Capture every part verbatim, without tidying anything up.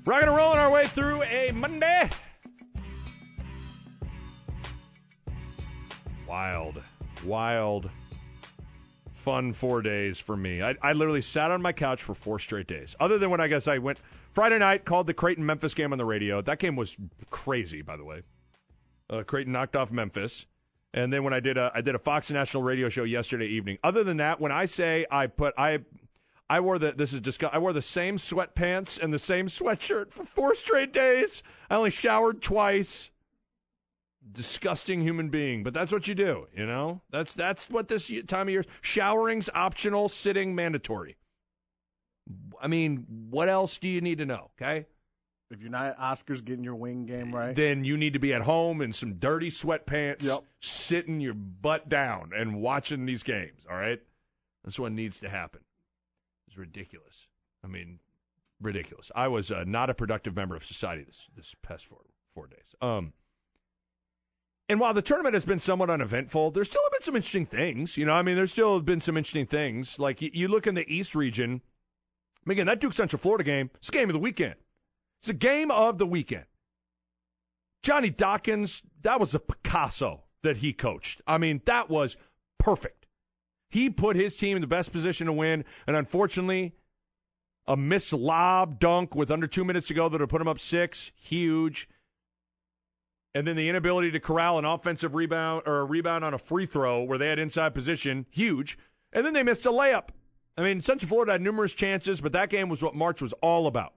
Rocking and rolling our way through a Monday. Wild, wild, fun four days for me. I, I literally sat on my couch for four straight days. Other than when I guess I went Friday night, called the Creighton-Memphis game on the radio. That game was crazy, by the way. Uh, Creighton knocked off Memphis. And then when I did a I did a Fox National radio show yesterday evening. Other than that, when I say I put I I wore the this is just I wore the same sweatpants and the same sweatshirt for four straight days. I only showered twice. Disgusting human being, but that's what you do, you know? That's that's what this time of year is. Showering's optional, sitting mandatory. I mean, what else do you need to know, okay? If you're not at Oscars getting your wing game right, then you need to be at home in some dirty sweatpants, yep. sitting your butt down and watching these games, all right? That's what needs to happen. It's ridiculous. I mean, ridiculous. I was uh, not a productive member of society this, this past four, four days. Um, and while the tournament has been somewhat uneventful, there's still been some interesting things. You know, I mean, there's still been some interesting things. Like, you, you look in the East region, again, that Duke Central Florida game, it's a game of the weekend. It's a game of the weekend. Johnny Dawkins, that was a Picasso that he coached. I mean, that was perfect. He put his team in the best position to win, and unfortunately, a missed lob dunk with under two minutes to go that would put him up six, huge. And then the inability to corral an offensive rebound or a rebound on a free throw where they had inside position, huge. And then they missed a layup. I mean, Central Florida had numerous chances, but that game was what March was all about.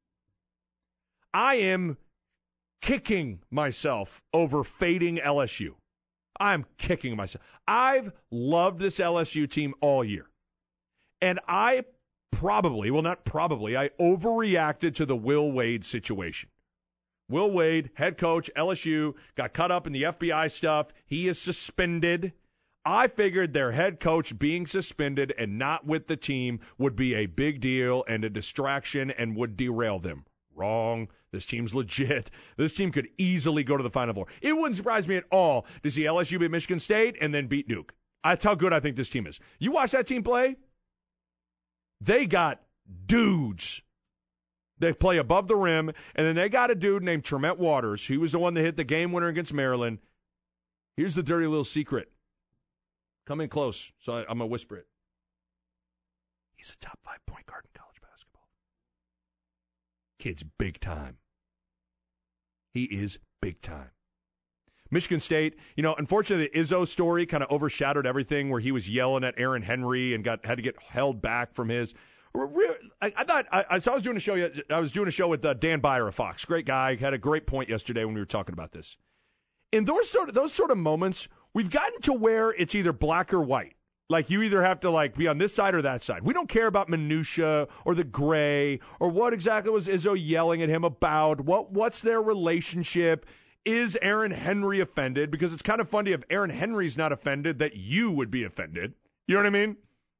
I am kicking myself over fading L S U. I'm kicking myself. I've loved this L S U team all year. And I probably, well, not probably, I overreacted to the Will Wade situation. Will Wade, head coach, L S U, got caught up in the F B I stuff. He is suspended. I figured their head coach being suspended and not with the team would be a big deal and a distraction and would derail them. Wrong. This team's legit. This team could easily go to the Final Four. It wouldn't surprise me at all to see L S U beat Michigan State and then beat Duke. That's how good I think this team is. You watch that team play, they got dudes. They play above the rim, and then they got a dude named Tremont Waters. He was the one that hit the game winner against Maryland. Here's the dirty little secret. Come in close, so I, I'm going to whisper it. He's a top five point guard in college basketball. Kid's big time. He is big time. Michigan State, you know, unfortunately, the Izzo story kind of overshadowed everything where he was yelling at Aaron Henry and got had to get held back from his. I, I thought I, so I was doing a show. I was doing a show with uh, Dan Byer of Fox. Great guy. Had a great point yesterday when we were talking about this. In those sort of those sort of moments, we've gotten to where it's either black or white. Like you either have to like be on this side or that side. We don't care about minutia or the gray or what exactly was Izzo yelling at him about. What what's their relationship? Is Aaron Henry offended? Because it's kind of funny if Aaron Henry's not offended that you would be offended. You know what I mean?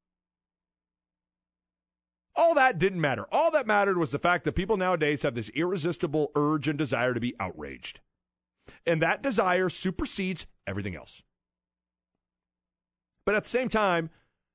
All that didn't matter. All that mattered was the fact that people nowadays have this irresistible urge and desire to be outraged. And that desire supersedes everything else. But at the same time,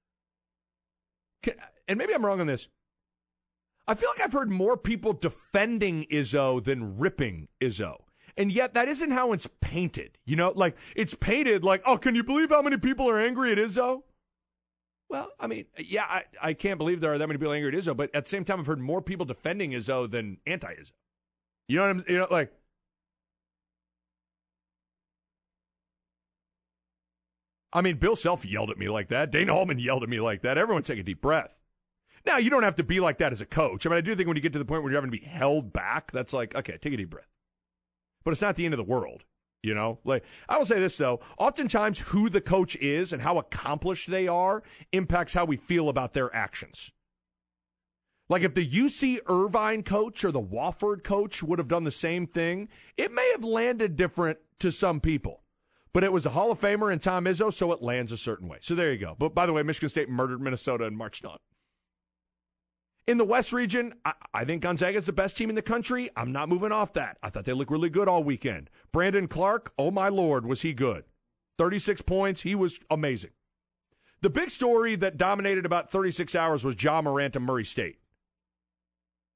and maybe I'm wrong on this, I feel like I've heard more people defending Izzo than ripping Izzo. And yet that isn't how it's painted. You know, like it's painted like, oh, can you believe how many people are angry at Izzo? Well, I mean, yeah, I, I can't believe there are that many people angry at Izzo, but at the same time, I've heard more people defending Izzo than anti-Izzo. You know what I'm, you know, like, I mean, Bill Self yelled at me like that. Dana Holman yelled at me like that. Everyone take a deep breath. Now, you don't have to be like that as a coach. I mean, I do think when you get to the point where you're having to be held back, that's like, okay, take a deep breath. But it's not the end of the world. You know, like I will say this, though. Oftentimes, who the coach is and how accomplished they are impacts how we feel about their actions. Like if the U C Irvine coach or the Wofford coach would have done the same thing, it may have landed different to some people. But it was a Hall of Famer in Tom Izzo, so it lands a certain way. So there you go. But by the way, Michigan State murdered Minnesota and marched on. In the West region, I, I think Gonzaga is the best team in the country. I'm not moving off that. I thought they looked really good all weekend. Brandon Clark, oh my Lord, was he good. thirty-six points. He was amazing. The big story that dominated about thirty-six hours was Ja Morant and Murray State.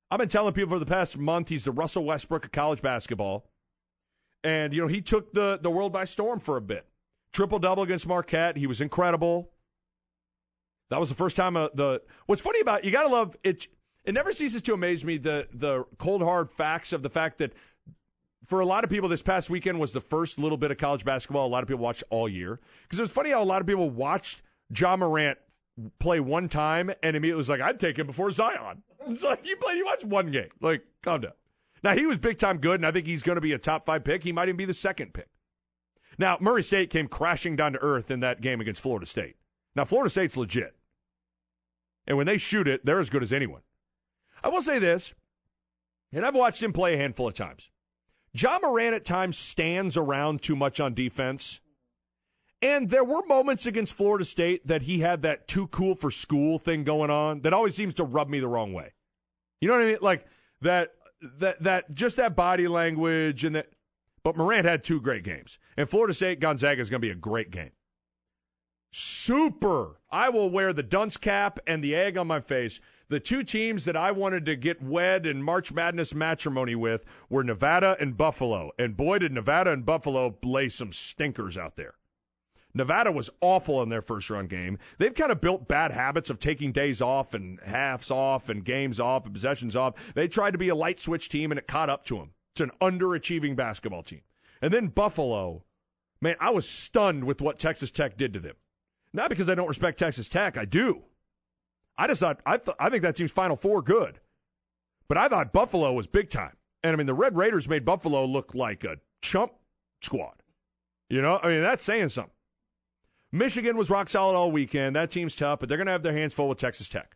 I've been telling people for the past month he's the Russell Westbrook of college basketball. And, you know, he took the, the world by storm for a bit. Triple-double against Marquette. He was incredible. That was the first time uh, the – what's funny about – you got to love – it It never ceases to amaze me, the the cold, hard facts of the fact that for a lot of people this past weekend was the first little bit of college basketball a lot of people watched all year. Because it was funny how a lot of people watched Ja Morant play one time and immediately was like, I'd take him before Zion. It's like, you play, you watch one game. Like, calm down. Now, he was big-time good, and I think he's going to be a top-five pick. He might even be the second pick. Now, Murray State came crashing down to earth in that game against Florida State. Now, Florida State's legit. And when they shoot it, they're as good as anyone. I will say this, and I've watched him play a handful of times. Ja Morant at times stands around too much on defense. And there were moments against Florida State that he had that too cool for school thing going on that always seems to rub me the wrong way. You know what I mean? Like that that that just that body language and that but Morant had two great games. And Florida State Gonzaga is going to be a great game. Super. I will wear the dunce cap and the egg on my face. The two teams that I wanted to get wed in March Madness matrimony with were Nevada and Buffalo. And boy, did Nevada and Buffalo lay some stinkers out there. Nevada was awful in their first run game. They've kind of built bad habits of taking days off and halves off and games off and possessions off. They tried to be a light switch team, and it caught up to them. It's an underachieving basketball team. And then Buffalo, man, I was stunned with what Texas Tech did to them. Not because I don't respect Texas Tech. I do. I just thought, I, th- I think that team's Final Four good. But I thought Buffalo was big time. And, I mean, the Red Raiders made Buffalo look like a chump squad. You know, I mean, that's saying something. Michigan was rock solid all weekend. That team's tough, but they're going to have their hands full with Texas Tech.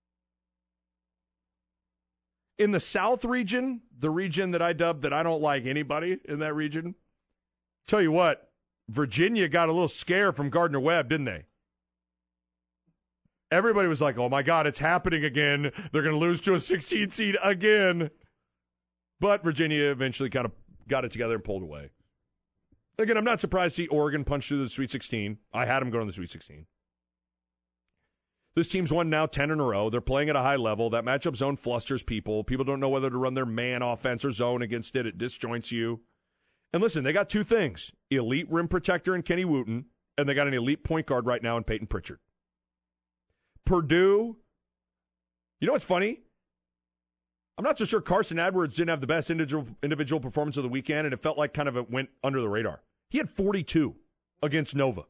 In the South region, the region that I dubbed that I don't like anybody in that region, tell you what, Virginia got a little scare from Gardner-Webb, didn't they? Everybody was like, oh, my God, it's happening again. They're going to lose to a sixteen seed again. But Virginia eventually kind of got it together and pulled away. Again, I'm not surprised to see Oregon punch through the Sweet sixteen. I had them going to the Sweet sixteen. This team's won now ten in a row. They're playing at a high level. That matchup zone flusters people. People don't know whether to run their man offense or zone against it. It disjoints you. And listen, they got two things. Elite rim protector in Kenny Wooten, and they got an elite point guard right now in Peyton Pritchard. Purdue, you know what's funny? I'm not so sure Carson Edwards didn't have the best individual, individual performance of the weekend, and it felt like kind of it went under the radar. He had forty-two against Nova.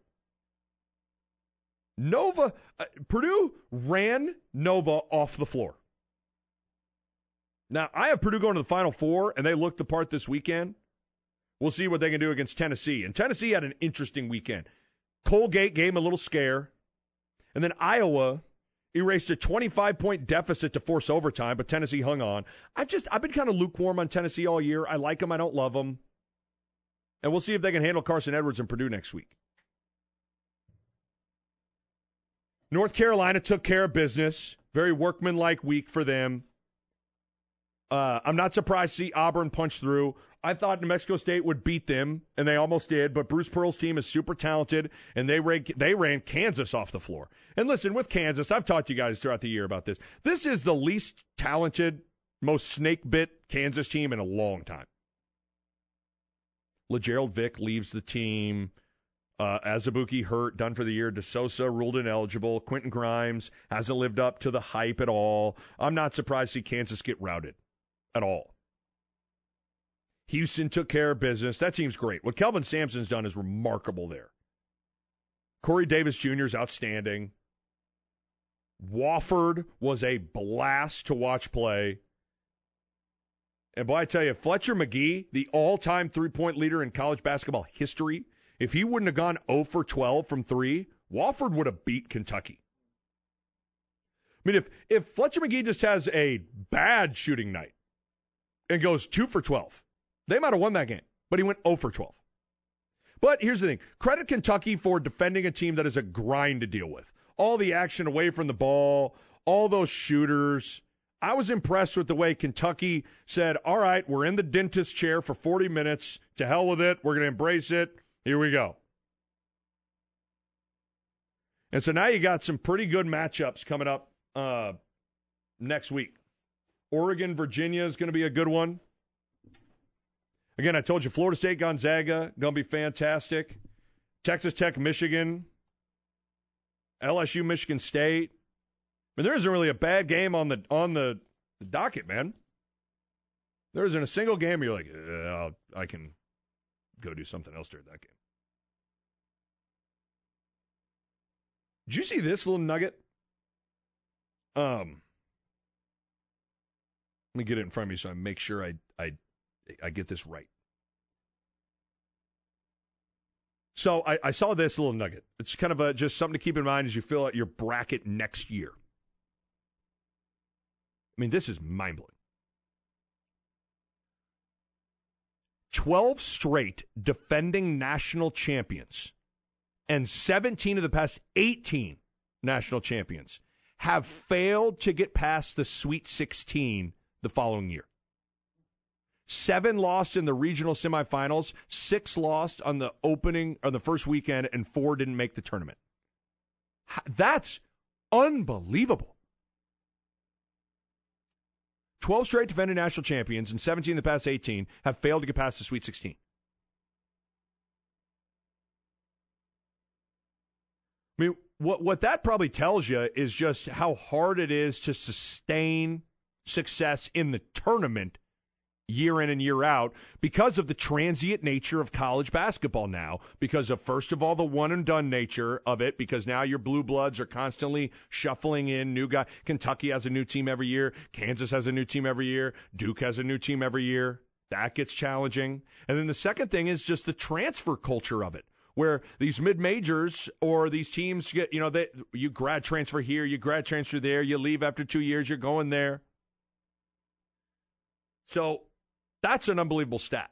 Nova, uh, Purdue ran Nova off the floor. Now, I have Purdue going to the Final Four, and they looked the part this weekend. We'll see what they can do against Tennessee. And Tennessee had an interesting weekend. Colgate gave them a little scare. And then Iowa erased a twenty-five point deficit to force overtime, but Tennessee hung on. I've just, I've been kind of lukewarm on Tennessee all year. I like them. I don't love them. And we'll see if they can handle Carson Edwards and Purdue next week. North Carolina took care of business. Very workmanlike week for them. Uh, I'm not surprised to see Auburn punch through. I thought New Mexico State would beat them, and they almost did, but Bruce Pearl's team is super talented, and they ran, they ran Kansas off the floor. And listen, with Kansas, I've talked to you guys throughout the year about this. This is the least talented, most snake-bit Kansas team in a long time. LeGerald Vick leaves the team. Uh, Azubuike hurt, done for the year. DeSosa ruled ineligible. Quentin Grimes hasn't lived up to the hype at all. I'm not surprised to see Kansas get routed at all. Houston took care of business. That team's great. What Kelvin Sampson's done is remarkable there. Corey Davis Junior is outstanding. Wofford was a blast to watch play. And boy, I tell you, Fletcher McGee, the all-time three-point leader in college basketball history, if he wouldn't have gone zero for twelve from three, Wofford would have beat Kentucky. I mean, if, if Fletcher McGee just has a bad shooting night and goes two for twelve, they might have won that game, but he went zero for twelve. But here's the thing. Credit Kentucky for defending a team that is a grind to deal with. All the action away from the ball, all those shooters. I was impressed with the way Kentucky said, all right, we're in the dentist chair for forty minutes. To hell with it. We're going to embrace it. Here we go. And so now you got some pretty good matchups coming up uh, next week. Oregon, Virginia is going to be a good one. Again, I told you, Florida State, Gonzaga, going to be fantastic. Texas Tech, Michigan, L S U, Michigan State. I mean, there isn't really a bad game on the on the, the docket, man. There isn't a single game where you're like, uh, I can go do something else during that game. Did you see this little nugget? Um, let me get it in front of me so I make sure I I I get this right. So I, I saw this little nugget. It's kind of a, just something to keep in mind as you fill out your bracket next year. I mean, this is mind-blowing. twelve straight defending national champions and seventeen of the past eighteen national champions have failed to get past the Sweet sixteen the following year. Seven lost in the regional semifinals, six lost on the opening or the first weekend, and four didn't make the tournament. That's unbelievable. twelve straight defending national champions and seventeen of the past eighteen have failed to get past the Sweet sixteen. I mean, what, what that probably tells you is just how hard it is to sustain success in the tournament year in and year out because of the transient nature of college basketball now, because of, first of all, the one-and-done nature of it, because now your blue bloods are constantly shuffling in new guys. Kentucky has a new team every year. Kansas has a new team every year. Duke has a new team every year. That gets challenging. And then the second thing is just the transfer culture of it, where these mid-majors or these teams get, you know, they, you grad transfer here, you grad transfer there, you leave after two years, you're going there. So that's an unbelievable stat.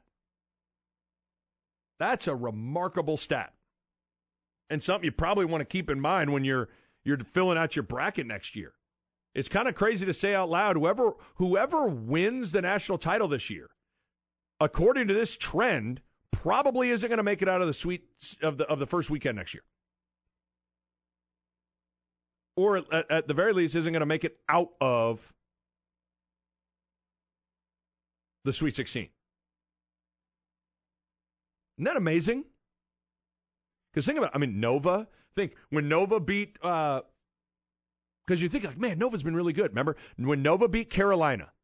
That's a remarkable stat. And something you probably want to keep in mind when you're you're filling out your bracket next year. It's kind of crazy to say out loud, whoever whoever wins the national title this year, according to this trend, probably isn't going to make it out of the sweet of the of the first weekend next year. Or at, at the very least isn't going to make it out of the Sweet sixteen. Isn't that amazing? Because think about it. I mean, Nova. Think when Nova beat, because uh, you think, like, man, Nova's been really good. Remember when Nova beat Carolina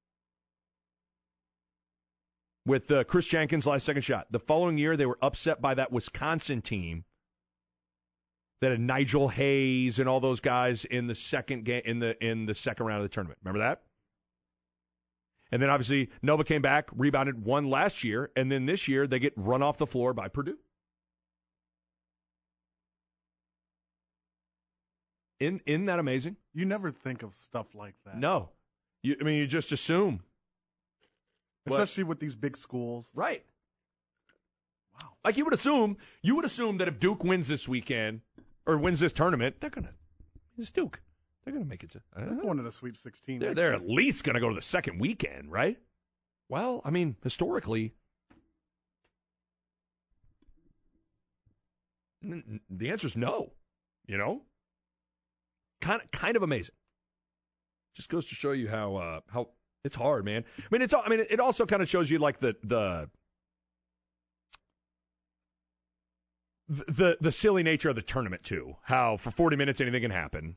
with uh, Chris Jenkins' last second shot? The following year, they were upset by that Wisconsin team that had Nigel Hayes and all those guys in the second game in the in the second round of the tournament. Remember that? And then, obviously, Nova came back, rebounded, won last year, and then this year they get run off the floor by Purdue. Isn't, isn't that amazing? You never think of stuff like that. No. You, I mean, you just assume. Especially but, with these big schools. Right. Wow. Like you would assume, you would assume that if Duke wins this weekend, or wins this tournament, they're going to, it's Duke. They're going to make it to. Uh, they're going to the Sweet sixteen. They're, they're at least going to go to the second weekend, right? Well, I mean, historically, n- the answer is no. You know, kind of, kind of amazing. Just goes to show you how uh, how it's hard, man. I mean, it's. I mean, it also kind of shows you like the the the the silly nature of the tournament too. How for forty minutes anything can happen.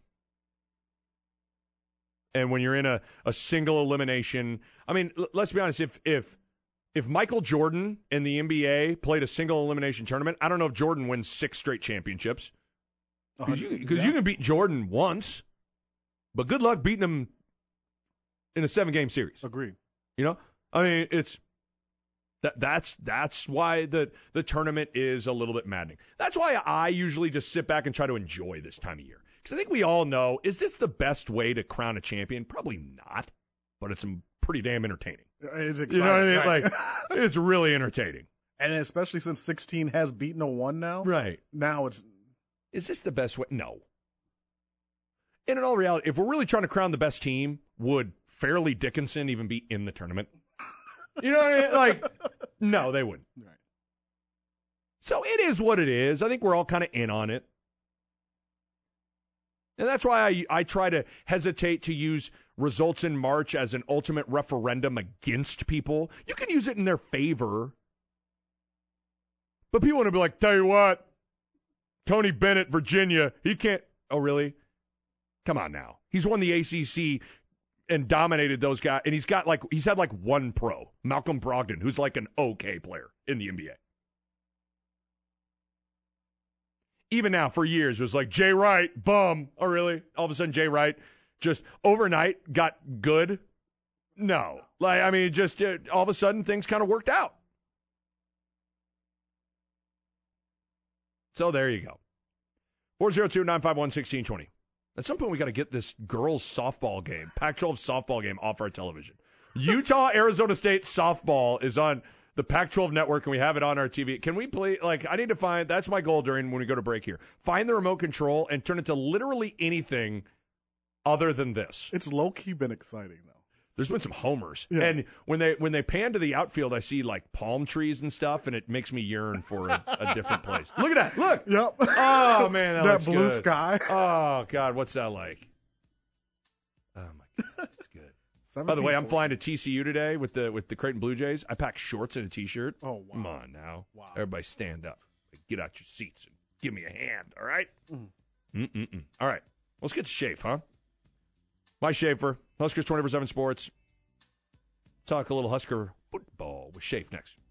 And when you're in a, a single elimination, I mean, l- let's be honest, if if if Michael Jordan in the N B A played a single elimination tournament, I don't know if Jordan wins six straight championships. Because you, yeah. you can beat Jordan once, but good luck beating him in a seven-game series. Agreed. You know? I mean, it's that that's that's why the, the tournament is a little bit maddening. That's why I usually just sit back and try to enjoy this time of year. Because I think we all know, is this the best way to crown a champion? Probably not, but it's pretty damn entertaining. It's exciting. You know what I mean? Right. Like, it's really entertaining. And especially since sixteen has beaten a one now. Right. Now it's... Is this the best way? No. And in all reality, if we're really trying to crown the best team, would Fairleigh Dickinson even be in the tournament? You know what I mean? Like, no, they wouldn't. Right. So it is what it is. I think we're all kind of in on it. And that's why I, I try to hesitate to use results in March as an ultimate referendum against people. You can use it in their favor. But people want to be like, tell you what, Tony Bennett, Virginia, he can't. Oh, really? Come on now. He's won the A C C and dominated those guys. And he's got like, he's had like one pro, Malcolm Brogdon, who's like an okay player in the N B A. Even now, for years, it was like, Jay Wright, bum. Oh, really? All of a sudden, Jay Wright just overnight got good? No. Like, I mean, just uh, all of a sudden, things kind of worked out. So there you go. four oh two, nine five one, one six two zero. At some point, we got to get this girls' softball game, Pac twelve softball game off our television. Utah, Arizona State softball is on the Pac twelve network, and we have it on our T V. Can we play? Like, I need to find, that's my goal during when we go to break here. Find the remote control and turn it to literally anything other than this. It's low-key been exciting, though. There's been some homers. Yeah. And when they when they pan to the outfield, I see, like, palm trees and stuff, and it makes me yearn for a, a different place. Look at that. Look. Yep. Oh, man, that, that looks blue good. sky. Oh, God, what's that like? Oh, my God, it's good. By the way, I'm flying to T C U today with the with the Creighton Blue Jays. I packed shorts and a T-shirt. Oh, wow. Come on now. Wow. Everybody stand up. Get out your seats and give me a hand, all right? Mm. Mm-mm-mm. All right. Let's get to Shafe, huh? Mike Schaefer, Huskers twenty-four seven Sports. Talk a little Husker football with Shafe next.